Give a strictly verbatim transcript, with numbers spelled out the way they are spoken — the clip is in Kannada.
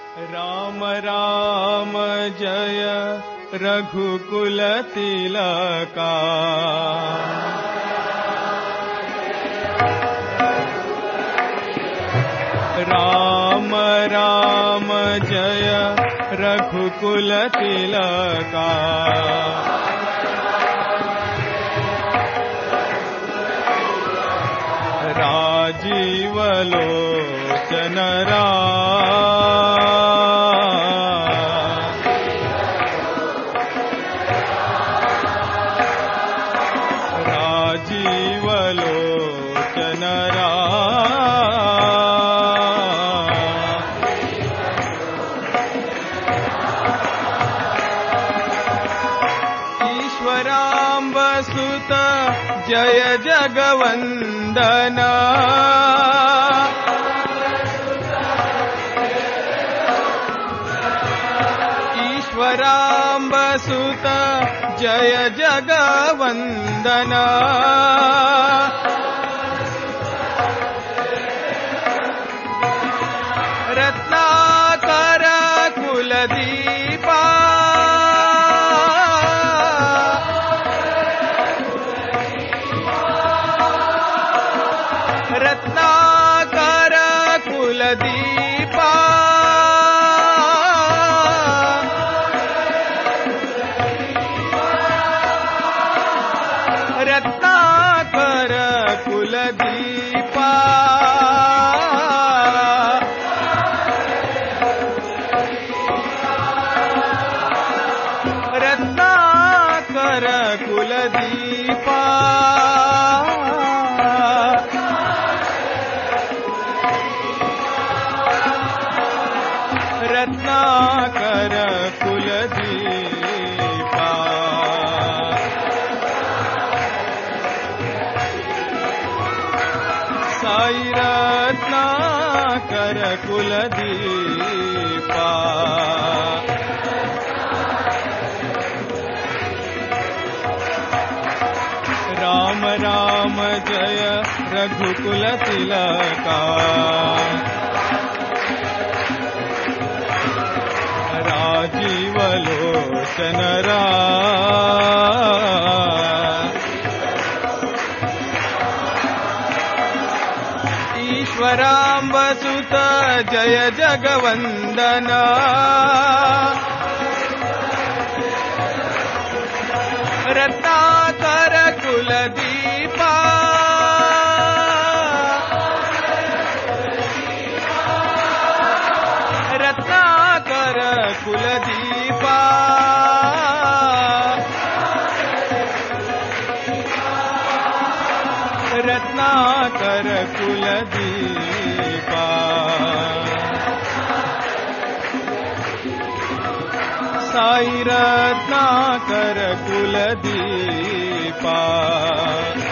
ರಾಮ ರಾಮ ಜಯ ರಘುಕುಲ ತಿಲಕ ರಾಮ ರಾಮ ಜಯ ರಘುಕುಲ ತಿಲಕ ರಾಜೀವ ಲೋಚನ ರಾಜೀವ ಲೋಚನ ಈಶ್ವರಾಂಬ ಸುತ ಜಯ ಜಗವಂದನ ಈಶ್ವರಾಂಬ ಸುತ ಜಯ ಜಗವಂದನ ರತ್ನಾಕರ ಕುಲದೀಪ ರತ್ನಾಕರ ಕುಲದೀಪ ರತ್ನಾಕರ ಕುಲದೀಪ ರತ್ನಾಕರ ಕುಲದೀಪ ರತ್ನಾಕರ ಕುಲದೀಪ ಸಾಯಿ ರತ್ನಾಕರ ಕುಲದೀಪ ರಾಮ ರಾಮ ಜಯ ರಘುಕುಲ ತಿಲಕ ರಾಜೀವ ಲೋಚನ ಈಶ್ವರಾಂಬ ಸುತ ಜಯ ಜಗವಂದನ ರತ್ನಾಕರ ಕುಲದೀಪ ರತ್ನಾಕರ ಕುಲದೀಪ ರತ್ನಾಕರ ಕುಲದೀಪ ಸಾಯಿ ರತ್ನಾಕರ ಕುಲದೀಪ